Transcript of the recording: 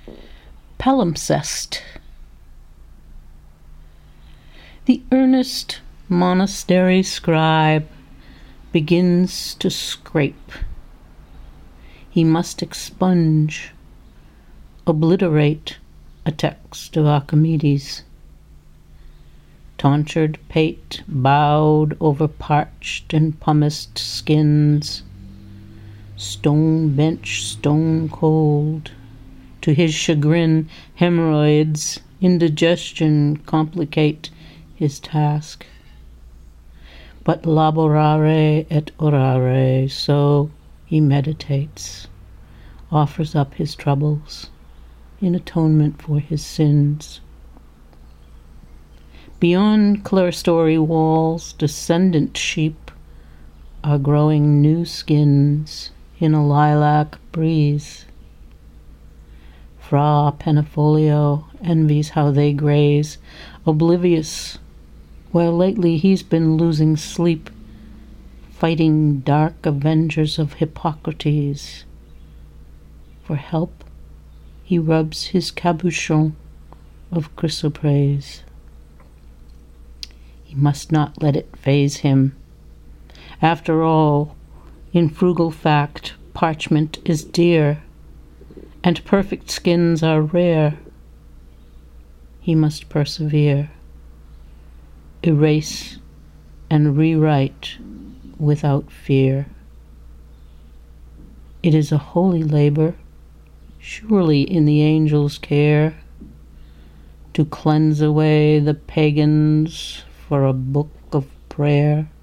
Palimpsest. The earnest monastery scribe begins to scrape. He must expunge, obliterate a text of Archimedes. Tonsured pate bowed over parched and pumiced skins, stone bench stone cold. To his chagrin, hemorrhoids, indigestion complicate his task. But laborare et orare, so he meditates, offers up his troubles in atonement for his sins. Beyond clerestory walls, descendant sheep are growing new skins in a lilac breeze. Fra Penifolio envies how they graze, oblivious, while lately he's been losing sleep, fighting dark avengers of Hippocrates. For help, he rubs his cabochon of chrysoprase. He must not let it faze him. After all, in frugal fact, parchment is dear, and perfect skins are rare. He must persevere, erase and rewrite without fear. It is a holy labor, surely in the angels' care, to cleanse away the pagans for a book of prayer.